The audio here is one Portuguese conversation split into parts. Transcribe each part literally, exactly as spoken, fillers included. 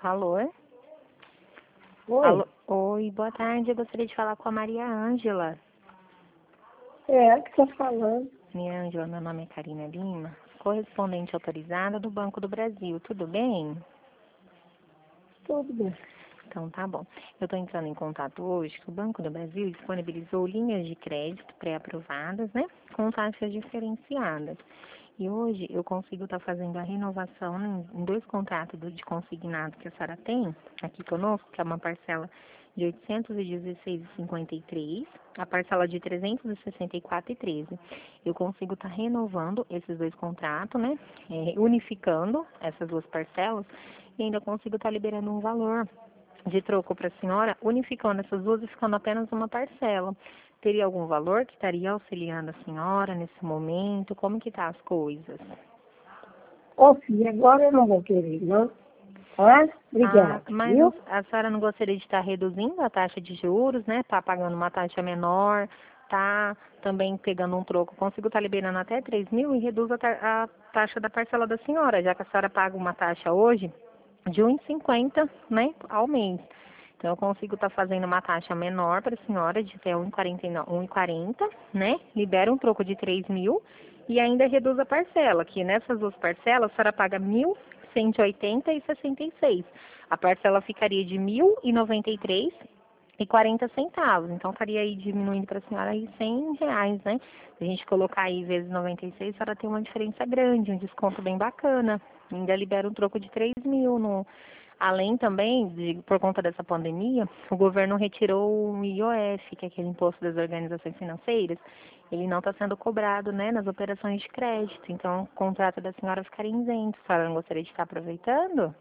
Alô? Oi? Alô? Oi, boa tarde. Eu gostaria de falar com a Maria Ângela. É, que tá falando. Maria Ângela, meu nome é Karina Lima, correspondente autorizada do Banco do Brasil. Tudo bem? Tudo bem. Então tá bom. Eu estou entrando em contato hoje que o Banco do Brasil disponibilizou linhas de crédito pré-aprovadas, né? Com taxas diferenciadas. E hoje eu consigo estar fazendo a renovação em em dois contratos do- de consignado que a senhora tem aqui conosco, que é uma parcela de oitocentos e dezesseis vírgula cinquenta e três, a parcela de trezentos e sessenta e quatro vírgula treze. Eu consigo estar renovando esses dois contratos, né? É, unificando essas duas parcelas e ainda consigo estar liberando um valor de troco para a senhora, unificando essas duas e ficando apenas uma parcela. Teria algum valor que estaria auxiliando a senhora nesse momento? Como que tá as coisas? Ô, filha, agora eu não vou querer, não. Tá? Ah, Obrigada, mas viu? a senhora não gostaria de estar reduzindo a taxa de juros, né? Tá pagando uma taxa menor, tá também pegando um troco. Consigo estar liberando até três mil e reduz a, ta- a taxa da parcela da senhora, já que a senhora paga uma taxa hoje de um vírgula cinquenta, né, ao mês. Então, eu consigo estar fazendo uma taxa menor para a senhora, de até um vírgula quarenta, né? Libera um troco de três mil e ainda reduz a parcela, que nessas duas parcelas a senhora paga mil cento e oitenta e sessenta e seis. A parcela ficaria de mil e noventa e três e quarenta centavos. Então, estaria aí diminuindo para a senhora aí cem reais, né? Se a gente colocar aí vezes noventa e seis, a senhora tem uma diferença grande, um desconto bem bacana. Ainda libera um troco de três mil. No... Além também, de, por conta dessa pandemia, o governo retirou o I O F, que é aquele imposto das organizações financeiras. Ele não está sendo cobrado, né, nas operações de crédito. Então, o contrato da senhora ficaria isento. A senhora não gostaria de estar aproveitando?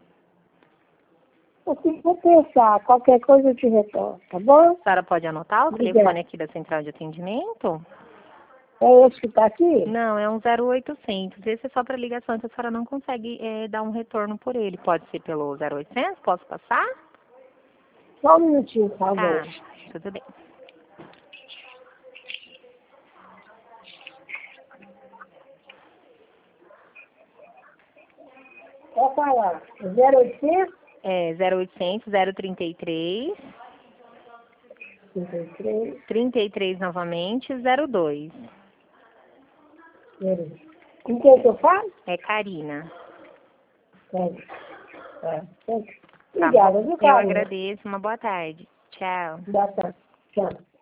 Eu vou pensar, qualquer coisa eu te retorno, tá bom? A senhora pode anotar o telefone Obrigada. aqui da central de atendimento? É esse que tá aqui? Não, é um zero oitocentos. Esse é só para ligação, então a senhora não consegue é, dar um retorno por ele. Pode ser pelo zero oitocentos? Posso passar? Só um minutinho, por favor. Tá, tudo bem. Pode falar. zero oitocentos, É zero oitocentos, zero trinta e três, trinta e três, trinta e três novamente, zero dois. zero. Com quem que eu falo? É Karina. É. Tá. Tá Obrigada, bom? viu, Eu Carlos? agradeço. Uma boa tarde. Tchau. Boa tarde. Tchau.